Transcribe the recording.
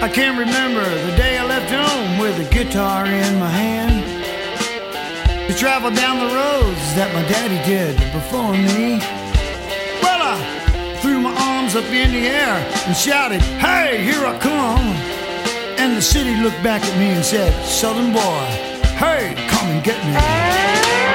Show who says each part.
Speaker 1: can't remember the day I left home with a guitar in my hand to travel down the roads that my daddy did before me. Well, I threw my arms up in the air and shouted, "Hey, here I come!" And the city looked back at me and said, "Southern boy, hey, come and get me."